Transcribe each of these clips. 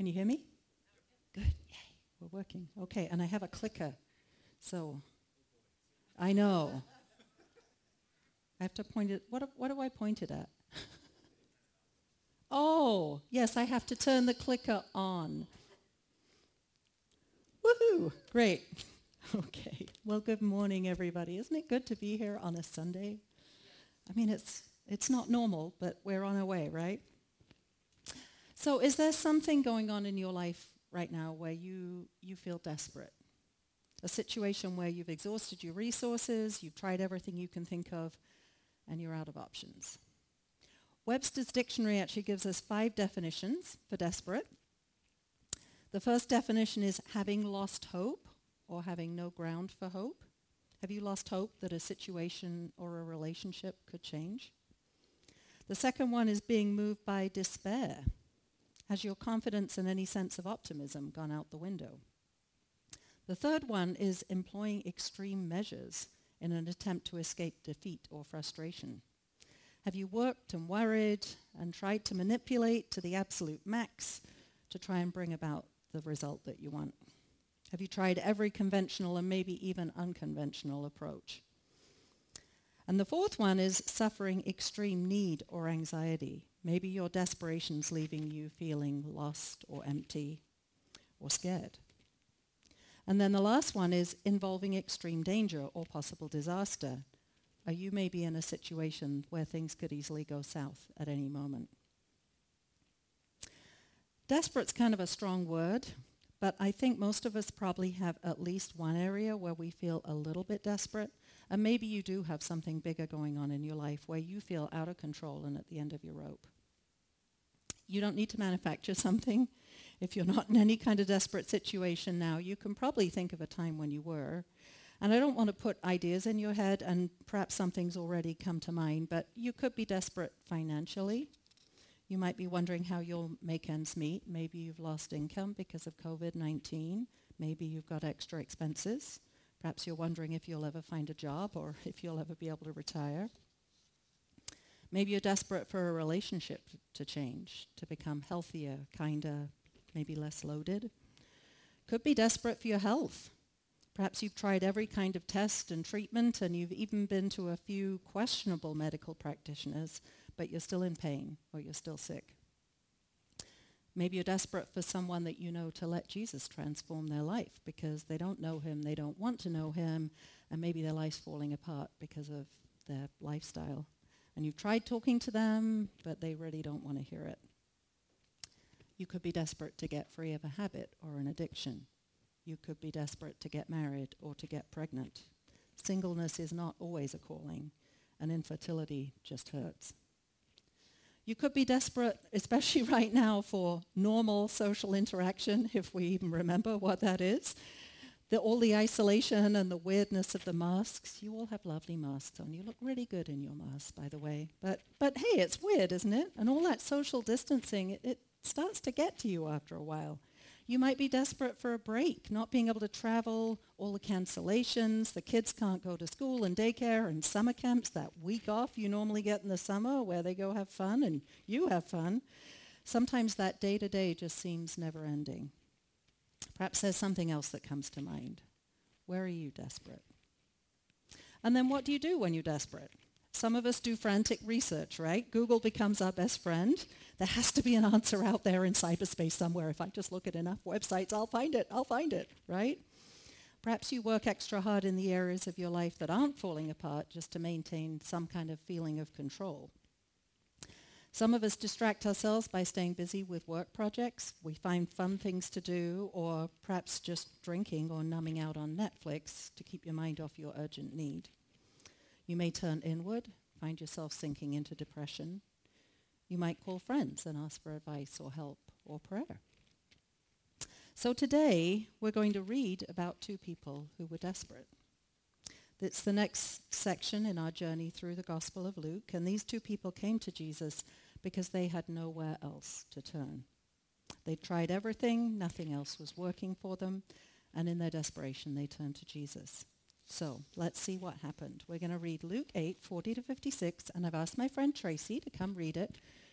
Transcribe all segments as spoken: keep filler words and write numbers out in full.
Can you hear me? Good. Yay. We're working. Okay, and I have a clicker. So, I know. I have to point it. What, what do I point it at? Oh, yes, I have to turn the clicker on. Woohoo! Great. Okay. Well, good morning, everybody. Isn't it good to be here on a Sunday? I mean, it's it's not normal, but we're on our way, right? So is there something going on in your life right now where you, you feel desperate? A situation where you've exhausted your resources, you've tried everything you can think of, and you're out of options. Webster's dictionary actually gives us five definitions for desperate. The first definition is having lost hope or having no ground for hope. Have you lost hope that a situation or a relationship could change? The second one is being moved by despair. Has your confidence and any sense of optimism gone out the window? The third one is employing extreme measures in an attempt to escape defeat or frustration. Have you worked and worried and tried to manipulate to the absolute max to try and bring about the result that you want? Have you tried every conventional and maybe even unconventional approach? And the fourth one is suffering extreme need or anxiety. Maybe your desperation's leaving you feeling lost or empty or scared. And then the last one is involving extreme danger or possible disaster. Are you maybe in a situation where things could easily go south at any moment? Desperate's kind of a strong word, but I think most of us probably have at least one area where we feel a little bit desperate. And maybe you do have something bigger going on in your life where you feel out of control and at the end of your rope. You don't need to manufacture something. If you're not in any kind of desperate situation now, you can probably think of a time when you were. And I don't want to put ideas in your head, and perhaps something's already come to mind, but you could be desperate financially. You might be wondering how you'll make ends meet. Maybe you've lost income because of covid nineteen. Maybe you've got extra expenses. Perhaps you're wondering if you'll ever find a job or if you'll ever be able to retire. Maybe you're desperate for a relationship to change, to become healthier, kinder, maybe less loaded. Could be desperate for your health. Perhaps you've tried every kind of test and treatment, and you've even been to a few questionable medical practitioners, but you're still in pain or you're still sick. Maybe you're desperate for someone that you know to let Jesus transform their life because they don't know him, they don't want to know him, and maybe their life's falling apart because of their lifestyle. And you've tried talking to them, but they really don't want to hear it. You could be desperate to get free of a habit or an addiction. You could be desperate to get married or to get pregnant. Singleness is not always a calling, and infertility just hurts. You could be desperate, especially right now, for normal social interaction, if we even remember what that is. The, all the isolation and the weirdness of the masks. You all have lovely masks on. You look really good in your mask, by the way. But but hey, it's weird, isn't it? And all that social distancing, it, it starts to get to you after a while. You might be desperate for a break, not being able to travel, all the cancellations, the kids can't go to school and daycare and summer camps, that week off you normally get in the summer where they go have fun and you have fun. Sometimes that day-to-day just seems never-ending. Perhaps there's something else that comes to mind. Where are you desperate? And then what do you do when you're desperate? Some of us do frantic research, right? Google becomes our best friend. There has to be an answer out there in cyberspace somewhere. If I just look at enough websites, I'll find it, I'll find it, right? Perhaps you work extra hard in the areas of your life that aren't falling apart just to maintain some kind of feeling of control. Some of us distract ourselves by staying busy with work projects. We find fun things to do, or perhaps just drinking or numbing out on Netflix to keep your mind off your urgent need. You may turn inward, find yourself sinking into depression. You might call friends and ask for advice or help or prayer. So today, we're going to read about two people who were desperate. It's the next section in our journey through the Gospel of Luke, and these two people came to Jesus because they had nowhere else to turn. They tried everything, nothing else was working for them, and in their desperation, they turned to Jesus. So let's see what happened. We're going to read Luke eight, forty to fifty-six, and I've asked my friend Tracy to come read it.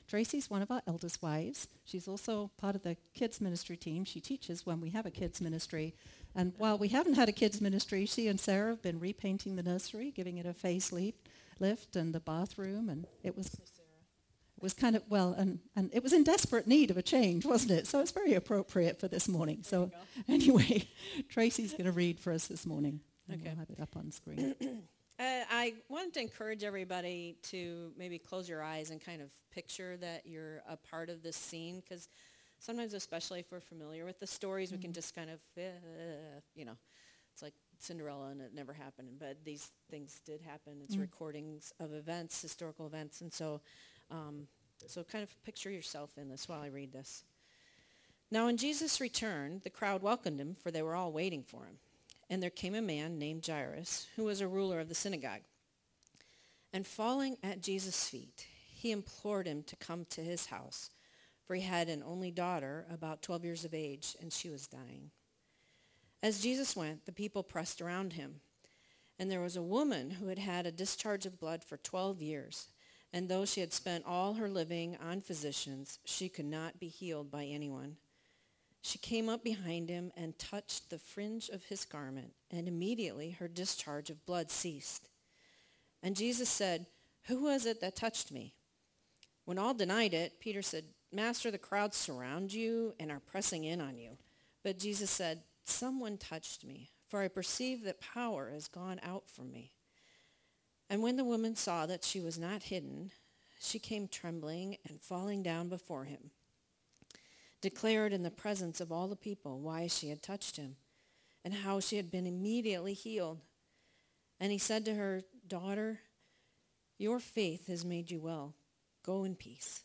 Tracy's one of our eldest wives. She's also part of the kids ministry team. She teaches when we have a kids ministry. And while we haven't had a kids ministry, she and Sarah have been repainting the nursery, giving it a facelift lift and the bathroom, and it was it was kind of, well, and, and it was in desperate need of a change, wasn't it? So it's very appropriate for this morning. So anyway, Tracy's going to read for us this morning, and Okay. we'll have it up on screen. Uh, I wanted to encourage everybody to maybe close your eyes and kind of picture that you're a part of this scene, because sometimes, especially if we're familiar with the stories, mm-hmm. we can just kind of, uh, you know, it's like Cinderella and it never happened, but these things did happen. It's mm-hmm. recordings of events, historical events, and so, um, so kind of picture yourself in this while I read this. Now when Jesus returned, the crowd welcomed him, for they were all waiting for him. And there came a man named Jairus, who was a ruler of the synagogue. And falling at Jesus' feet, he implored him to come to his house, for he had an only daughter, about twelve years of age, and she was dying. As Jesus went, the people pressed around him. And there was a woman who had had a discharge of blood for twelve years, and though she had spent all her living on physicians, she could not be healed by anyone. She came up behind him and touched the fringe of his garment, and immediately her discharge of blood ceased. And Jesus said, "Who was it that touched me?" When all denied it, Peter said, "Master, the crowds surround you and are pressing in on you." But Jesus said, "Someone touched me, for I perceive that power has gone out from me." And when the woman saw that she was not hidden, she came trembling and falling down before him, declared in the presence of all the people why she had touched him, and how she had been immediately healed. And he said to her, "Daughter, your faith has made you well. Go in peace."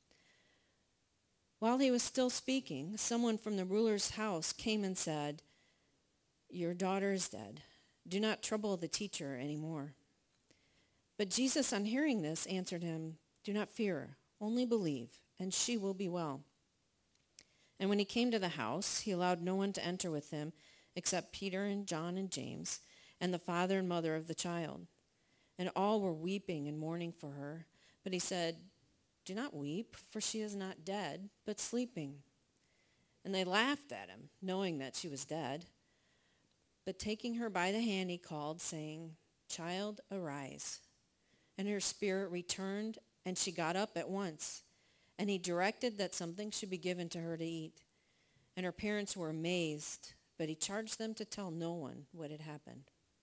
While he was still speaking, someone from the ruler's house came and said, "Your daughter is dead. Do not trouble the teacher anymore." But Jesus, on hearing this, answered him, "Do not fear, only believe, and she will be well." And when he came to the house, he allowed no one to enter with him except Peter and John and James and the father and mother of the child. And all were weeping and mourning for her. But he said, "Do not weep, for she is not dead, but sleeping." And they laughed at him, knowing that she was dead. But taking her by the hand, he called, saying, "Child, arise." And her spirit returned, and she got up at once. And he directed that something should be given to her to eat. And her parents were amazed, but he charged them to tell no one what had happened.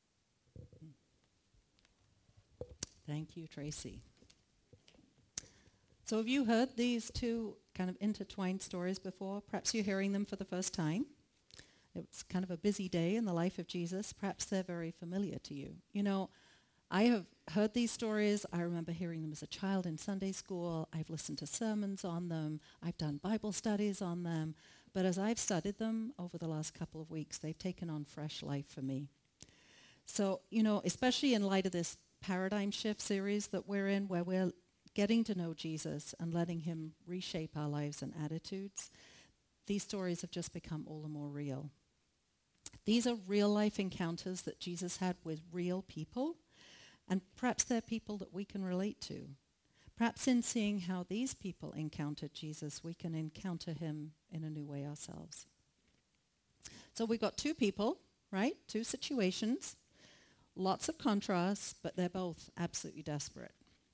Thank you, Tracy. So have you heard these two kind of intertwined stories before? Perhaps you're hearing them for the first time. It's kind of a busy day in the life of Jesus. Perhaps they're very familiar to you. You know, I have heard these stories. I remember hearing them as a child in Sunday school. I've listened to sermons on them. I've done Bible studies on them. But as I've studied them over the last couple of weeks, they've taken on fresh life for me. So, you know, especially in light of this paradigm shift series that we're in, where we're getting to know Jesus and letting him reshape our lives and attitudes, these stories have just become all the more real. These are real life encounters that Jesus had with real people. And perhaps they're people that we can relate to. Perhaps in seeing how these people encountered Jesus, we can encounter him in a new way ourselves. So we've got two people, right? Two situations. Lots of contrasts, but they're both absolutely desperate.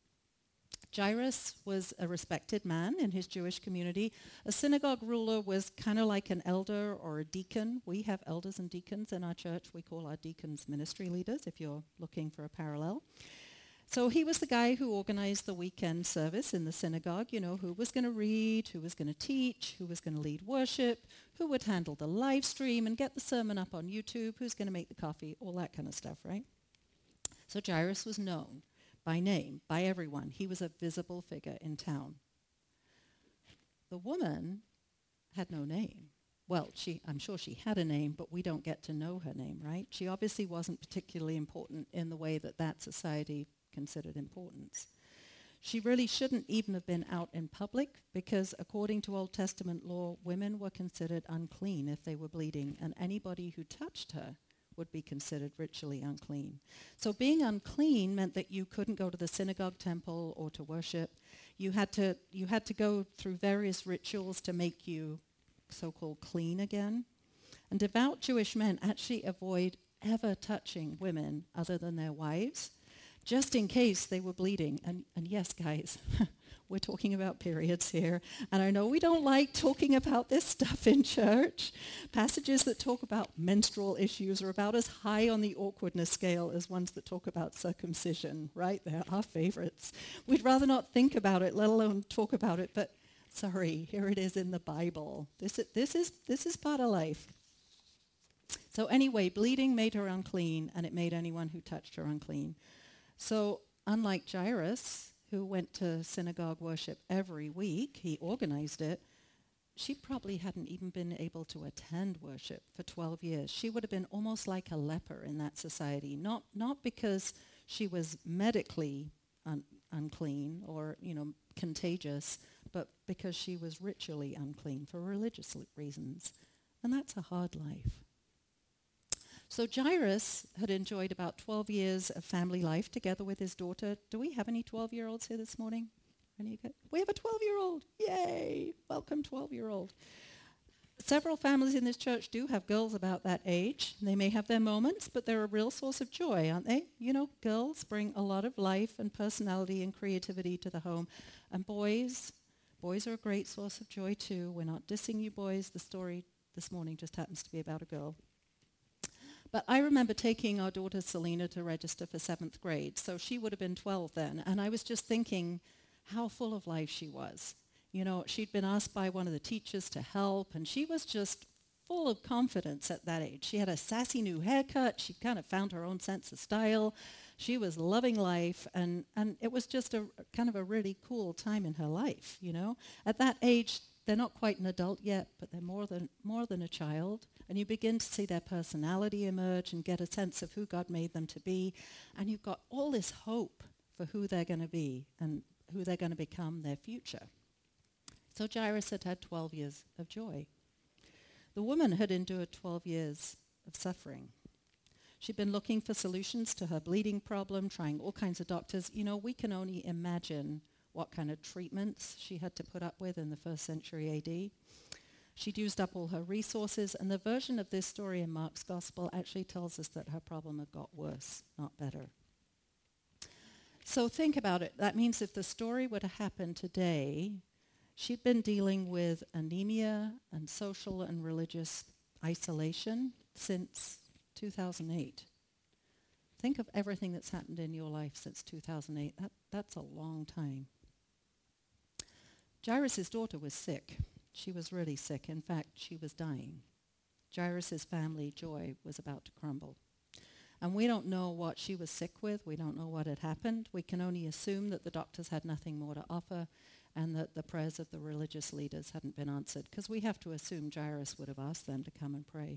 Jairus was a respected man in his Jewish community. A synagogue ruler was kind of like an elder or a deacon. We have elders and deacons in our church. We call our deacons ministry leaders, if you're looking for a parallel. So he was the guy who organized the weekend service in the synagogue, you know, who was going to read, who was going to teach, who was going to lead worship, who would handle the live stream and get the sermon up on YouTube, who's going to make the coffee, all that kind of stuff, right? So Jairus was known by name, by everyone. He was a visible figure in town. The woman had no name. Well, she, I'm sure she had a name, but we don't get to know her name, right? She obviously wasn't particularly important in the way that that society considered importance. She really shouldn't even have been out in public because according to Old Testament law, women were considered unclean if they were bleeding, and anybody who touched her would be considered ritually unclean. So being unclean meant that you couldn't go to the synagogue, temple, or to worship. You had to you had to go through various rituals to make you so-called clean again. And devout Jewish men actually avoid ever touching women other than their wives, just in case they were bleeding. And, and yes, guys, we're talking about periods here. And I know we don't like talking about this stuff in church. Passages that talk about menstrual issues are about as high on the awkwardness scale as ones that talk about circumcision, right? They're our favorites. We'd rather not think about it, let alone talk about it. But sorry, here it is in the Bible. This is, this is, this is part of life. So anyway, bleeding made her unclean, and it made anyone who touched her unclean. So unlike Jairus, who went to synagogue worship every week, he organized it, she probably hadn't even been able to attend worship for twelve years. She would have been almost like a leper in that society, not not because she was medically un- unclean or, you know, contagious, but because she was ritually unclean for religious l- reasons. And that's a hard life. So Jairus had enjoyed about twelve years of family life together with his daughter. Do we have any twelve-year-olds here this morning? Any good? We have a twelve-year-old. Yay! Welcome, twelve-year-old. Several families in this church do have girls about that age. They may have their moments, but they're a real source of joy, aren't they? You know, girls bring a lot of life and personality and creativity to the home. And boys, boys are a great source of joy too. We're not dissing you boys. The story this morning just happens to be about a girl. But I remember taking our daughter Selena to register for seventh grade, so she would have been twelve then, and I was just thinking how full of life she was. You know, she'd been asked by one of the teachers to help, and she was just full of confidence at that age. She had a sassy new haircut. She kind of found her own sense of style. She was loving life, and, and it was just a kind of a really cool time in her life, you know. At that age, they're not quite an adult yet, but they're more than more than a child. And you begin to see their personality emerge and get a sense of who God made them to be. And you've got all this hope for who they're going to be and who they're going to become, their future. So Jairus had had twelve years of joy. The woman had endured twelve years of suffering. She'd been looking for solutions to her bleeding problem, trying all kinds of doctors. You know, we can only imagine what kind of treatments she had to put up with in the first century A D. She'd used up all her resources, and the version of this story in Mark's Gospel actually tells us that her problem had got worse, not better. So think about it. That means if the story were to happen today, she'd been dealing with anemia and social and religious isolation since two thousand eight. Think of everything that's happened in your life since two thousand eight. That, that's a long time. Jairus' daughter was sick. She was really sick. In fact, she was dying. Jairus' family joy was about to crumble. And we don't know what she was sick with. We don't know what had happened. We can only assume that the doctors had nothing more to offer and that the prayers of the religious leaders hadn't been answered, because we have to assume Jairus would have asked them to come and pray.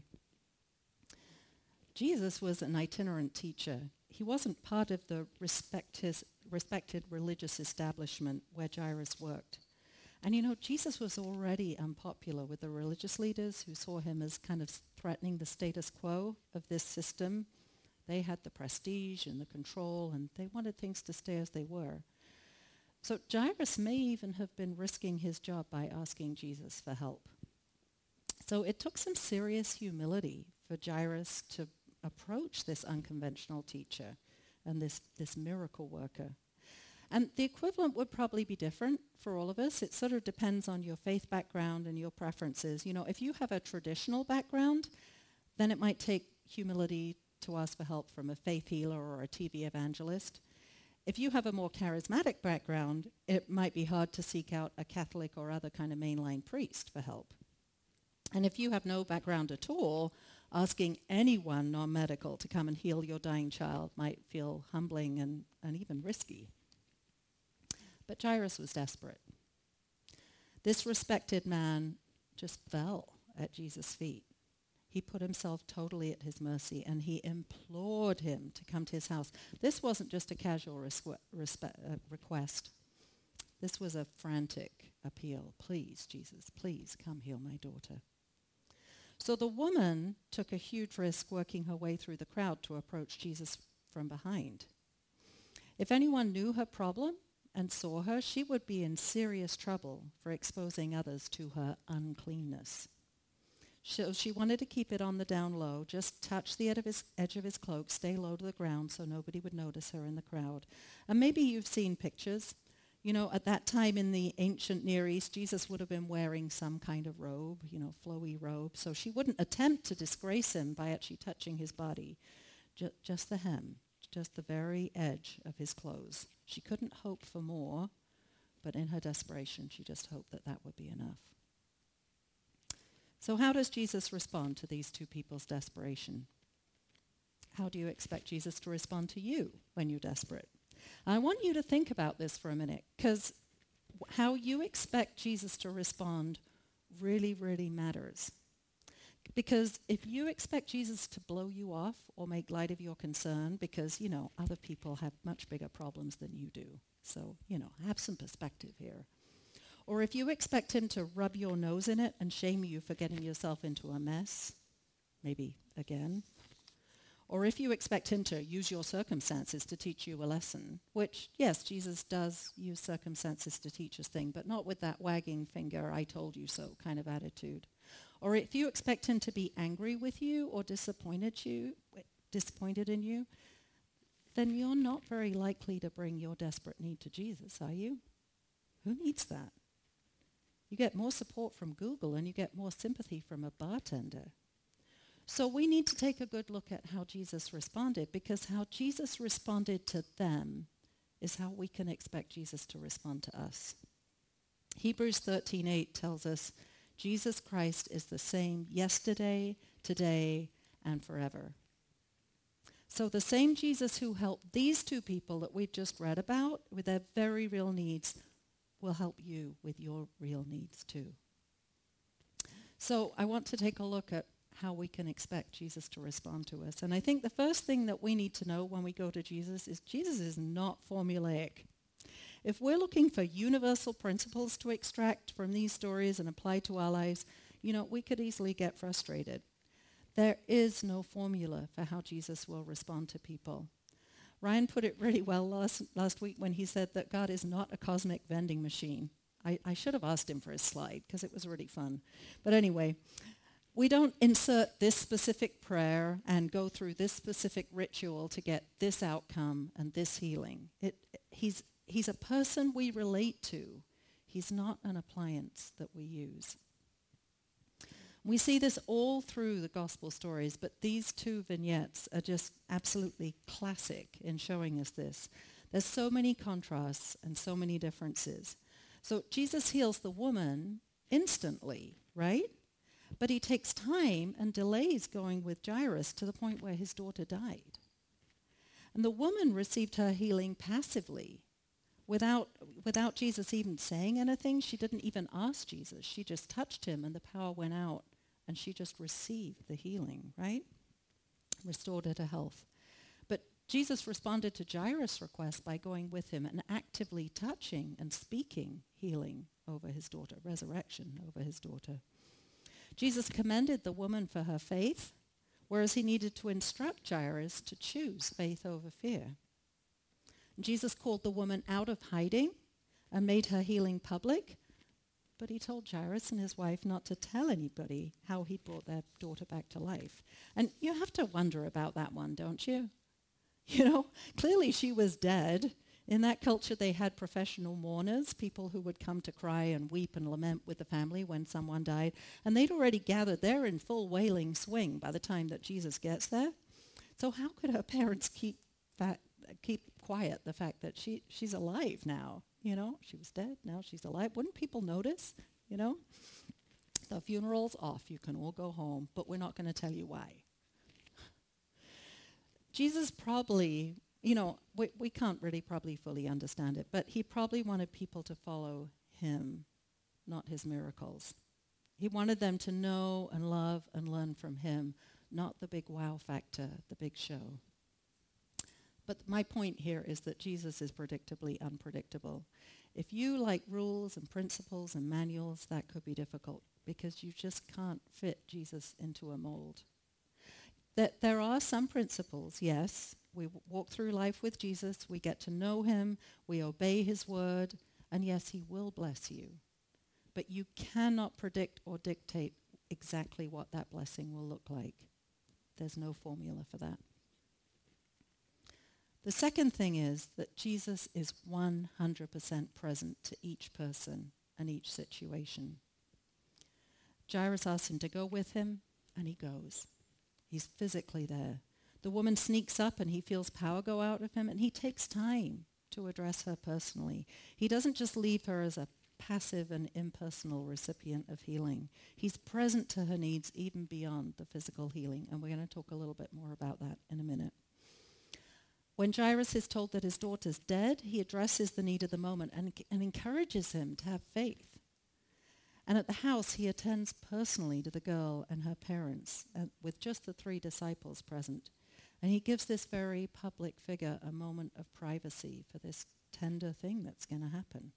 Jesus was an itinerant teacher. He wasn't part of the respected, respected religious establishment where Jairus worked. And you know, Jesus was already unpopular with the religious leaders who saw him as kind of threatening the status quo of this system. They had the prestige and the control, and they wanted things to stay as they were. So Jairus may even have been risking his job by asking Jesus for help. So it took some serious humility for Jairus to approach this unconventional teacher and this, this miracle worker. And the equivalent would probably be different for all of us. It sort of depends on your faith background and your preferences. You know, if you have a traditional background, then it might take humility to ask for help from a faith healer or a T V evangelist. If you have a more charismatic background, it might be hard to seek out a Catholic or other kind of mainline priest for help. And if you have no background at all, asking anyone non-medical to come and heal your dying child might feel humbling and, and even risky. But Jairus was desperate. This respected man just fell at Jesus' feet. He put himself totally at his mercy, and he implored him to come to his house. This wasn't just a casual resque- respe- uh, request. This was a frantic appeal. Please, Jesus, please come heal my daughter. So the woman took a huge risk working her way through the crowd to approach Jesus from behind. If anyone knew her problem, and saw her, she would be in serious trouble for exposing others to her uncleanness. So she wanted to keep it on the down low, just touch the edge of his, edge of his cloak, stay low to the ground so nobody would notice her in the crowd. And maybe you've seen pictures. You know, at that time in the ancient Near East, Jesus would have been wearing some kind of robe, you know, flowy robe. So she wouldn't attempt to disgrace him by actually touching his body, Ju- just the hem, just the very edge of his clothes. She couldn't hope for more, but in her desperation, she just hoped that that would be enough. So how does Jesus respond to these two people's desperation? How do you expect Jesus to respond to you when you're desperate? I want you to think about this for a minute, because how you expect Jesus to respond really, really matters. Because if you expect Jesus to blow you off or make light of your concern, because, you know, other people have much bigger problems than you do. So, you know, have some perspective here. Or if you expect him to rub your nose in it and shame you for getting yourself into a mess, maybe again. Or if you expect him to use your circumstances to teach you a lesson, which, yes, Jesus does use circumstances to teach us things, but not with that wagging finger, I told you so kind of attitude. Or if you expect him to be angry with you or disappointed you, disappointed in you, then you're not very likely to bring your desperate need to Jesus, are you? Who needs that? You get more support from Google and you get more sympathy from a bartender. So we need to take a good look at how Jesus responded, because how Jesus responded to them is how we can expect Jesus to respond to us. Hebrews thirteen eight tells us, Jesus Christ is the same yesterday, today, and forever. So the same Jesus who helped these two people that we've just read about with their very real needs will help you with your real needs too. So I want to take a look at how we can expect Jesus to respond to us. And I think the first thing that we need to know when we go to Jesus is Jesus is not formulaic. If we're looking for universal principles to extract from these stories and apply to our lives, you know, we could easily get frustrated. There is no formula for how Jesus will respond to people. Ryan put it really well last, last week when he said that God is not a cosmic vending machine. I, I should have asked him for his slide because it was really fun. But anyway, we don't insert this specific prayer and go through this specific ritual to get this outcome and this healing. It, he's, he's a person we relate to. He's not an appliance that we use. We see this all through the gospel stories, but these two vignettes are just absolutely classic in showing us this. There's so many contrasts and so many differences. So Jesus heals the woman instantly, right? But he takes time and delays going with Jairus to the point where his daughter died. And the woman received her healing passively, without, without Jesus even saying anything. She didn't even ask Jesus. She just touched him and the power went out. And she just received the healing, right? Restored her to health. But Jesus responded to Jairus' request by going with him and actively touching and speaking healing over his daughter, resurrection over his daughter. Jesus commended the woman for her faith, whereas he needed to instruct Jairus to choose faith over fear. And Jesus called the woman out of hiding and made her healing public. But he told Jairus and his wife not to tell anybody how he brought their daughter back to life. And you have to wonder about that one, don't you? You know, clearly she was dead. In that culture, they had professional mourners, people who would come to cry and weep and lament with the family when someone died. And they'd already gathered. They're in full wailing swing by the time that Jesus gets there. So how could her parents keep that, keep quiet the fact that she, she's alive now? You know, she was dead, now she's alive. Wouldn't people notice, you know? The funeral's off, you can all go home, but we're not going to tell you why. Jesus probably, you know, we, we can't really probably fully understand it, but he probably wanted people to follow him, not his miracles. He wanted them to know and love and learn from him, not the big wow factor, the big show. But my point here is that Jesus is predictably unpredictable. If you like rules and principles and manuals, that could be difficult because you just can't fit Jesus into a mold. That there are some principles, yes, we w- walk through life with Jesus, we get to know him, we obey his word, and yes, he will bless you. But you cannot predict or dictate exactly what that blessing will look like. There's no formula for that. The second thing is that Jesus is one hundred percent present to each person and each situation. Jairus asks him to go with him, and he goes. He's physically there. The woman sneaks up, and he feels power go out of him, and he takes time to address her personally. He doesn't just leave her as a passive and impersonal recipient of healing. He's present to her needs even beyond the physical healing, and we're going to talk a little bit more about that in a minute. When Jairus is told that his daughter's dead, he addresses the need of the moment and, and encourages him to have faith. And at the house, he attends personally to the girl and her parents, uh, with just the three disciples present. And he gives this very public figure a moment of privacy for this tender thing that's going to happen.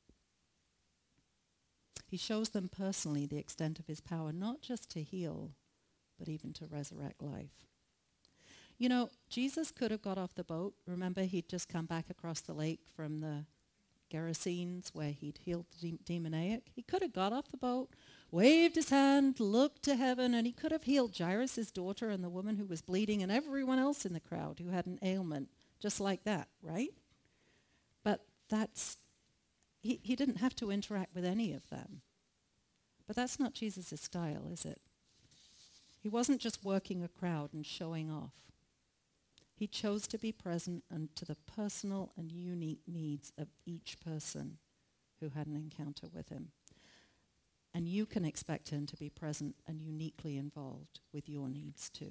He shows them personally the extent of his power, not just to heal, but even to resurrect life. You know, Jesus could have got off the boat. Remember, he'd just come back across the lake from the Gerasenes where he'd healed the de- demoniac. He could have got off the boat, waved his hand, looked to heaven, and he could have healed Jairus' daughter and the woman who was bleeding and everyone else in the crowd who had an ailment, just like that, right? But that's, he, he didn't have to interact with any of them. But that's not Jesus' style, is it? He wasn't just working a crowd and showing off. He chose to be present and to the personal and unique needs of each person who had an encounter with him. And you can expect him to be present and uniquely involved with your needs too.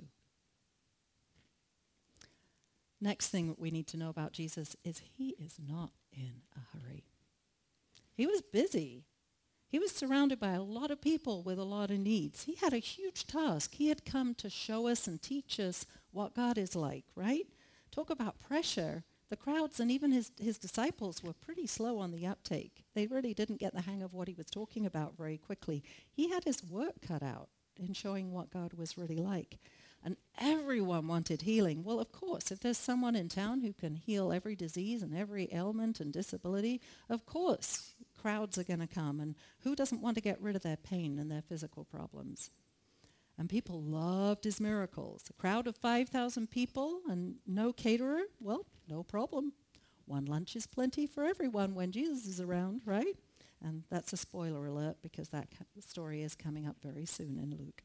Next thing that we need to know about Jesus is he is not in a hurry. He was busy. He was surrounded by a lot of people with a lot of needs. He had a huge task. He had come to show us and teach us what God is like, right? Talk about pressure. The crowds and even his, his disciples were pretty slow on the uptake. They really didn't get the hang of what he was talking about very quickly. He had his work cut out in showing what God was really like. And everyone wanted healing. Well, of course, if there's someone in town who can heal every disease and every ailment and disability, of course, crowds are going to come. And who doesn't want to get rid of their pain and their physical problems? And people loved his miracles. A crowd of five thousand people and no caterer? Well, no problem. One lunch is plenty for everyone when Jesus is around, right? And that's a spoiler alert because that story is coming up very soon in Luke.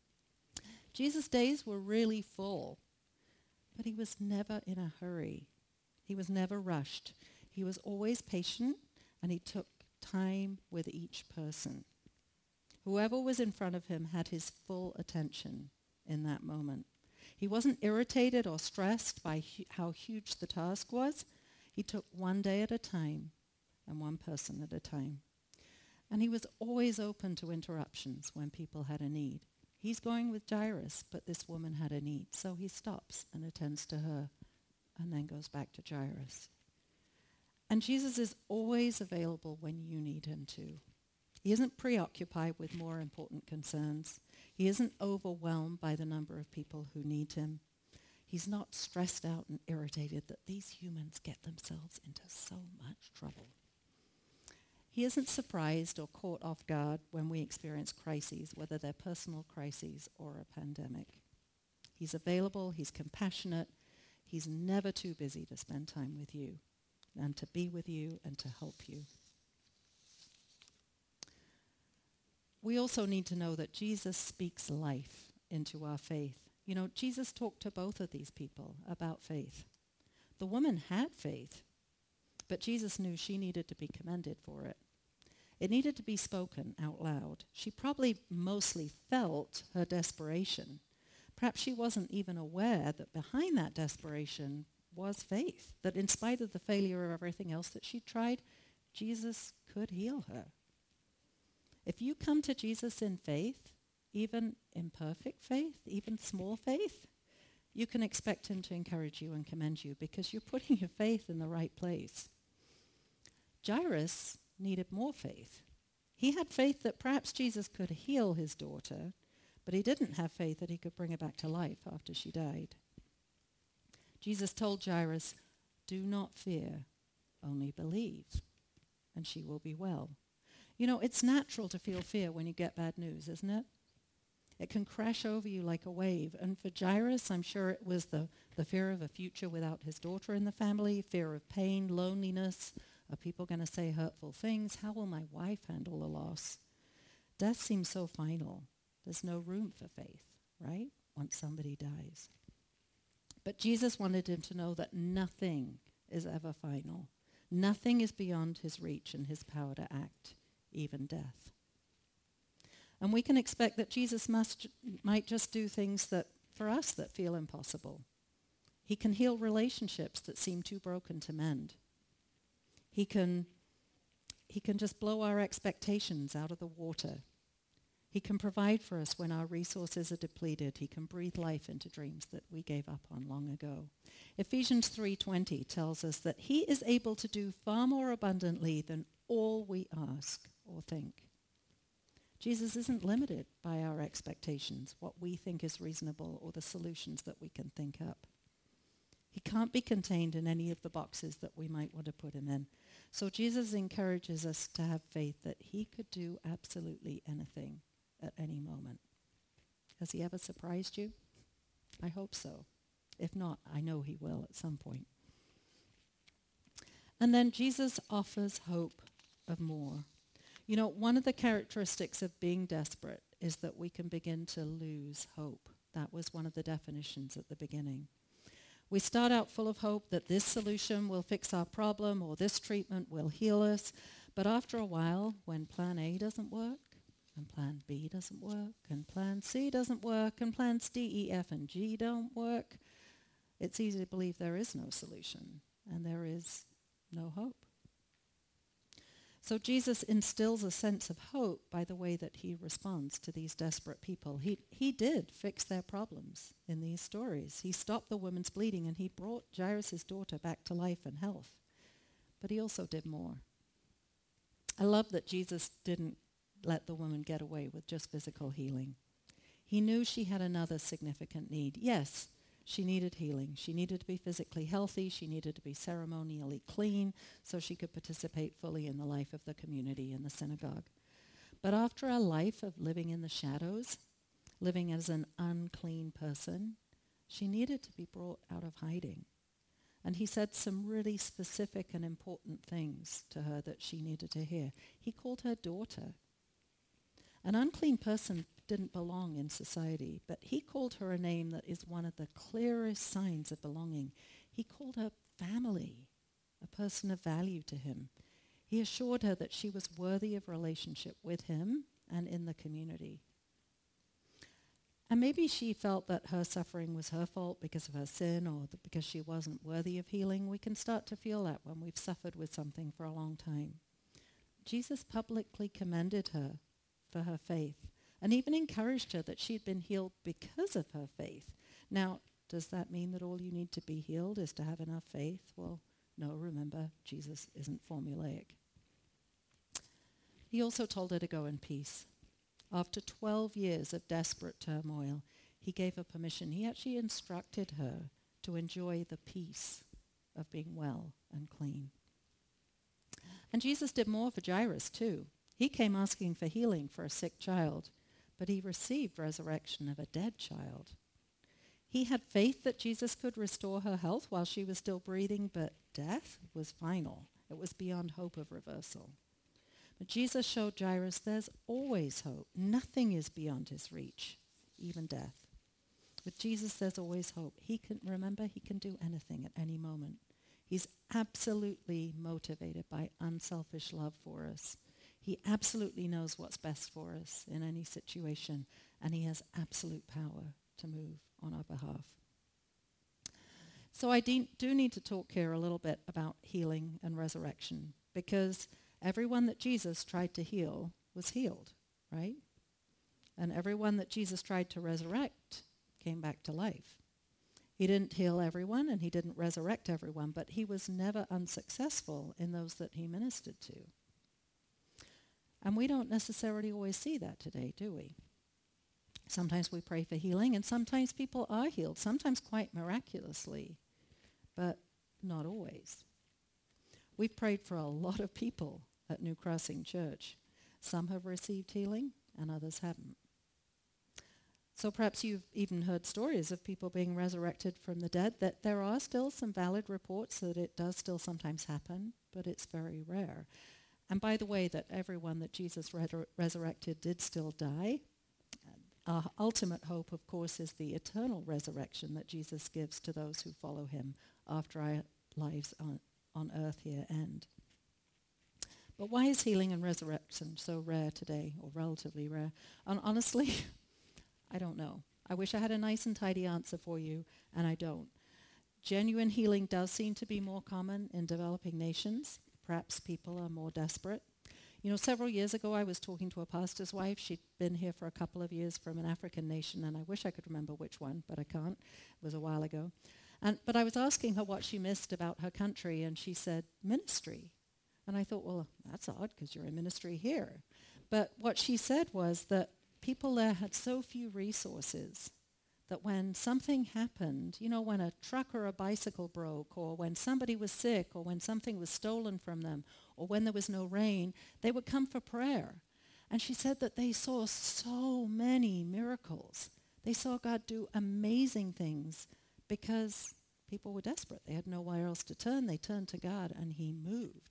Jesus' days were really full, but he was never in a hurry. He was never rushed. He was always patient, and he took time with each person. Whoever was in front of him had his full attention in that moment. He wasn't irritated or stressed by hu- how huge the task was. He took one day at a time and one person at a time. And he was always open to interruptions when people had a need. He's going with Jairus, but this woman had a need. So he stops and attends to her and then goes back to Jairus. And Jesus is always available when you need him to. He isn't preoccupied with more important concerns. He isn't overwhelmed by the number of people who need him. He's not stressed out and irritated that these humans get themselves into so much trouble. He isn't surprised or caught off guard when we experience crises, whether they're personal crises or a pandemic. He's available, he's compassionate, he's never too busy to spend time with you and to be with you and to help you. We also need to know that Jesus speaks life into our faith. You know, Jesus talked to both of these people about faith. The woman had faith, but Jesus knew she needed to be commended for it. It needed to be spoken out loud. She probably mostly felt her desperation. Perhaps she wasn't even aware that behind that desperation was faith, that in spite of the failure of everything else that she tried, Jesus could heal her. If you come to Jesus in faith, even imperfect faith, even small faith, you can expect him to encourage you and commend you because you're putting your faith in the right place. Jairus needed more faith. He had faith that perhaps Jesus could heal his daughter, but he didn't have faith that he could bring her back to life after she died. Jesus told Jairus, "Do not fear, only believe, and she will be well." You know, it's natural to feel fear when you get bad news, isn't it? It can crash over you like a wave. And for Jairus, I'm sure it was the, the fear of a future without his daughter in the family, fear of pain, loneliness. Are people going to say hurtful things? How will my wife handle the loss? Death seems so final. There's no room for faith, right? Once somebody dies. But Jesus wanted him to know that nothing is ever final. Nothing is beyond his reach and his power to act, even death. And we can expect that Jesus must, might just do things that, for us, that feel impossible. He can heal relationships that seem too broken to mend. He can, he can just blow our expectations out of the water. He can provide for us when our resources are depleted. He can breathe life into dreams that we gave up on long ago. Ephesians three twenty tells us that he is able to do far more abundantly than all we ask or think. Jesus isn't limited by our expectations, what we think is reasonable, or the solutions that we can think up. He can't be contained in any of the boxes that we might want to put him in. So Jesus encourages us to have faith that he could do absolutely anything at any moment. Has he ever surprised you? I hope so. If not, I know he will at some point. And then Jesus offers hope of more. You know, one of the characteristics of being desperate is that we can begin to lose hope. That was one of the definitions at the beginning. We start out full of hope that this solution will fix our problem or this treatment will heal us. But after a while, when plan A doesn't work, and plan B doesn't work, and plan C doesn't work, and plans D, E, F, and G don't work, it's easy to believe there is no solution and there is no hope. So Jesus instills a sense of hope by the way that he responds to these desperate people. He, he did fix their problems in these stories. He stopped the woman's bleeding and he brought Jairus' daughter back to life and health. But he also did more. I love that Jesus didn't let the woman get away with just physical healing. He knew she had another significant need. Yes, she needed healing. She needed to be physically healthy. She needed to be ceremonially clean so she could participate fully in the life of the community in the synagogue. But after a life of living in the shadows, living as an unclean person, she needed to be brought out of hiding. And he said some really specific and important things to her that she needed to hear. He called her daughter. An unclean person didn't belong in society, but he called her a name that is one of the clearest signs of belonging. He called her family, a person of value to him. He assured her that she was worthy of relationship with him and in the community. And maybe she felt that her suffering was her fault because of her sin or th- because she wasn't worthy of healing. We can start to feel that when we've suffered with something for a long time. Jesus publicly commended her for her faith and even encouraged her that she had been healed because of her faith. Now, does that mean that all you need to be healed is to have enough faith? Well, no, remember, Jesus isn't formulaic. He also told her to go in peace. After twelve years of desperate turmoil, he gave her permission. He actually instructed her to enjoy the peace of being well and clean. And Jesus did more for Jairus too. He came asking for healing for a sick child, but he received resurrection of a dead child. He had faith that Jesus could restore her health while she was still breathing, but death was final. It was beyond hope of reversal. But Jesus showed Jairus there's always hope. Nothing is beyond his reach, even death. With Jesus, there's always hope. He can, remember, he can do anything at any moment. He's absolutely motivated by unselfish love for us. He absolutely knows what's best for us in any situation, and he has absolute power to move on our behalf. So I de- do need to talk here a little bit about healing and resurrection, because everyone that Jesus tried to heal was healed, right? And everyone that Jesus tried to resurrect came back to life. He didn't heal everyone and he didn't resurrect everyone, but he was never unsuccessful in those that he ministered to. And we don't necessarily always see that today, do we? Sometimes we pray for healing and sometimes people are healed, sometimes quite miraculously. but not always. We've prayed for a lot of people at New Crossing Church. Some have received healing and others haven't. So perhaps you've even heard stories of people being resurrected from the dead, that there are still some valid reports that it does still sometimes happen, but it's very rare. And by the way, that everyone that Jesus re- resurrected did still die. Our ultimate hope, of course, is the eternal resurrection that Jesus gives to those who follow him after our lives on, on earth here end. But why is healing and resurrection so rare today, or relatively rare? And honestly, I don't know. I wish I had a nice and tidy answer for you, and I don't. Genuine healing does seem to be more common in developing nations. Perhaps people are more desperate. You know, several years ago I was talking to a pastor's wife. She'd been here for a couple of years from an African nation, and I wish I could remember which one, but I can't. It was a while ago. And but I was asking her what she missed about her country, and she said, ministry. And I thought, well, that's odd because you're in ministry here. But what she said was that people there had so few resources that when something happened, you know, when a truck or a bicycle broke, or when somebody was sick, or when something was stolen from them, or when there was no rain, they would come for prayer. And she said that they saw so many miracles. They saw God do amazing things because people were desperate. They had nowhere else to turn. They turned to God and he moved.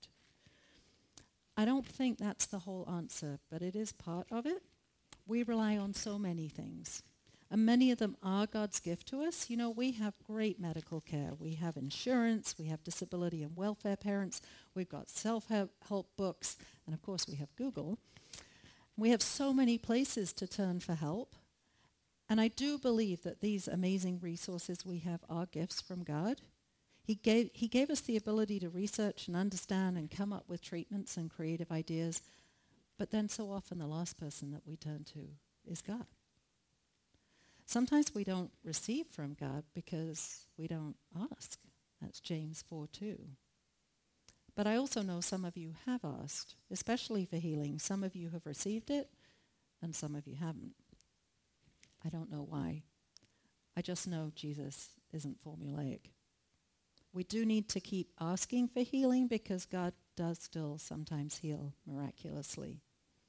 I don't think that's the whole answer, but it is part of it. We rely on so many things. And many of them are God's gift to us. You know, we have great medical care. We have insurance. We have disability and welfare parents. We've got self-help books. And of course, we have Google. We have so many places to turn for help. And I do believe that these amazing resources we have are gifts from God. He gave, he gave us the ability to research and understand and come up with treatments and creative ideas. But then so often the last person that we turn to is God. Sometimes we don't receive from God because we don't ask. That's James four two. But I also know some of you have asked, especially for healing. Some of you have received it, and some of you haven't. I don't know why. I just know Jesus isn't formulaic. We do need to keep asking for healing because God does still sometimes heal miraculously.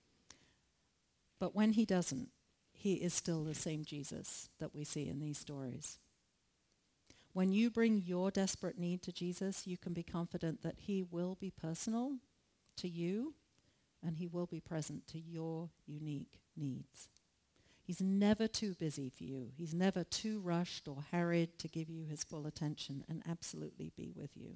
But when he doesn't, he is still the same Jesus that we see in these stories. When you bring your desperate need to Jesus, you can be confident that he will be personal to you and he will be present to your unique needs. He's never too busy for you. He's never too rushed or hurried to give you his full attention and absolutely be with you.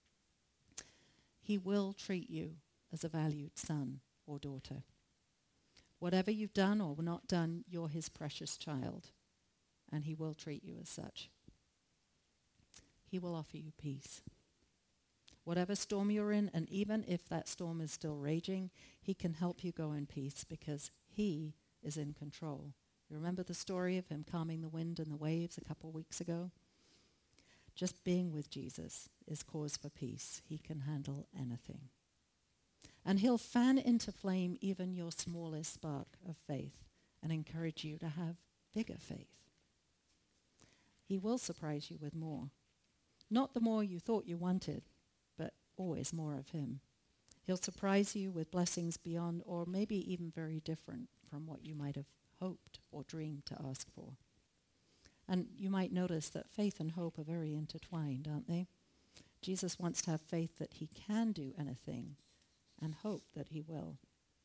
He will treat you as a valued son or daughter. Whatever you've done or not done, you're his precious child, and he will treat you as such. He will offer you peace. Whatever storm you're in, and even if that storm is still raging, he can help you go in peace because he is in control. You remember the story of him calming the wind and the waves a couple of weeks ago? Just being with Jesus is cause for peace. He can handle anything. And he'll fan into flame even your smallest spark of faith and encourage you to have bigger faith. He will surprise you with more. Not the more you thought you wanted, but always more of him. He'll surprise you with blessings beyond or maybe even very different from what you might have hoped or dreamed to ask for. And you might notice that faith and hope are very intertwined, aren't they? Jesus wants to have faith that he can do anything and hope that he will.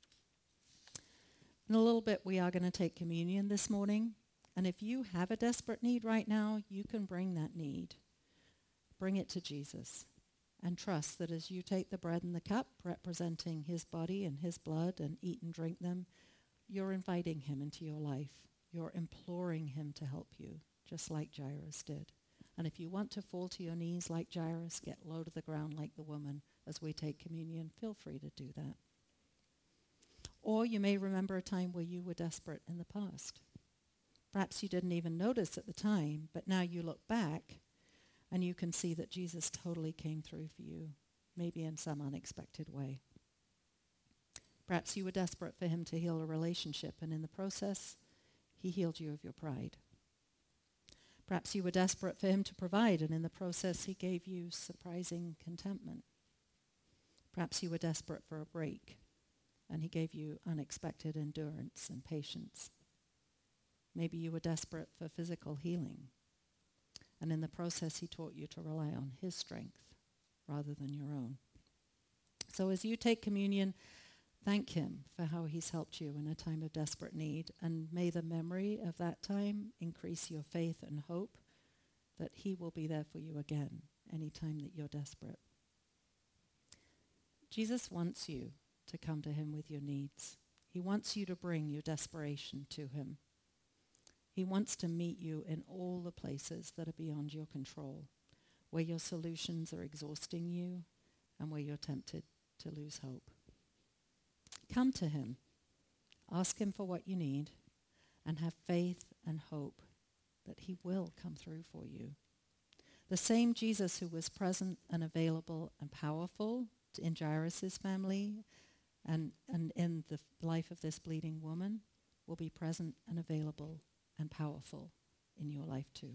In a little bit, we are going to take communion this morning. And if you have a desperate need right now, you can bring that need. Bring it to Jesus. And trust that as you take the bread and the cup, representing his body and his blood, and eat and drink them, you're inviting him into your life. You're imploring him to help you, just like Jairus did. And if you want to fall to your knees like Jairus, get low to the ground like the woman as we take communion, feel free to do that. Or you may remember a time where you were desperate in the past. Perhaps you didn't even notice at the time, but now you look back and you can see that Jesus totally came through for you, maybe in some unexpected way. Perhaps you were desperate for him to heal a relationship, and in the process, he healed you of your pride. Perhaps you were desperate for him to provide, and in the process he gave you surprising contentment. Perhaps you were desperate for a break, and he gave you unexpected endurance and patience. Maybe you were desperate for physical healing, and in the process he taught you to rely on his strength rather than your own. So as you take communion, thank him for how he's helped you in a time of desperate need, and may the memory of that time increase your faith and hope that he will be there for you again anytime that you're desperate. Jesus wants you to come to him with your needs. He wants you to bring your desperation to him. He wants to meet you in all the places that are beyond your control, where your solutions are exhausting you and where you're tempted to lose hope. Come to him, ask him for what you need, and have faith and hope that he will come through for you. The same Jesus who was present and available and powerful in Jairus' family and, and in the life of this bleeding woman will be present and available and powerful in your life too.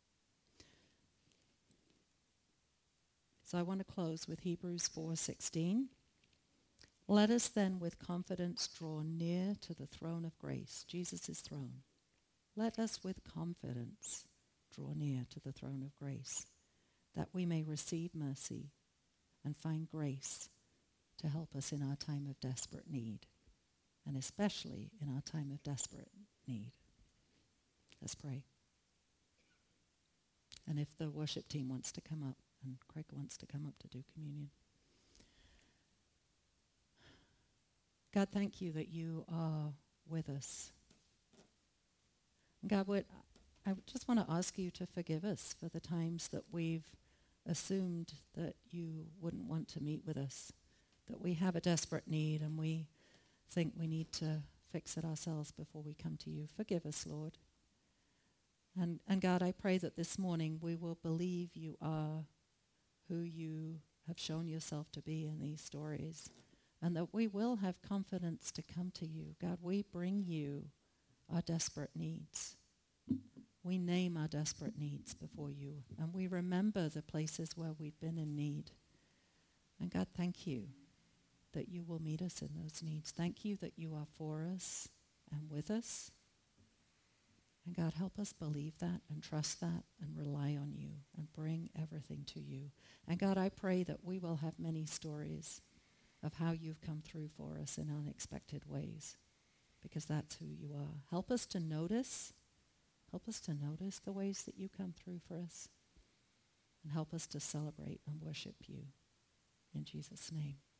So I want to close with Hebrews four sixteen. Let us then with confidence draw near to the throne of grace, Jesus' throne. Let us with confidence draw near to the throne of grace, that we may receive mercy and find grace to help us in our time of desperate need, and especially in our time of desperate need. Let's pray. And if the worship team wants to come up, and Craig wants to come up to do communion. God, thank you that you are with us. God, what, I just want to ask you to forgive us for the times that we've assumed that you wouldn't want to meet with us, that we have a desperate need and we think we need to fix it ourselves before we come to you. Forgive us, Lord. And, and God, I pray that this morning we will believe you are who you have shown yourself to be in these stories, and that we will have confidence to come to you. God, we bring you our desperate needs. We name our desperate needs before you, and we remember the places where we've been in need. And God, thank you that you will meet us in those needs. Thank you that you are for us and with us. And God, help us believe that and trust that and rely on you and bring everything to you. And God, I pray that we will have many stories of how you've come through for us in unexpected ways, because that's who you are. Help us to notice, help us to notice the ways that you come through for us, and help us to celebrate and worship you. In Jesus' name.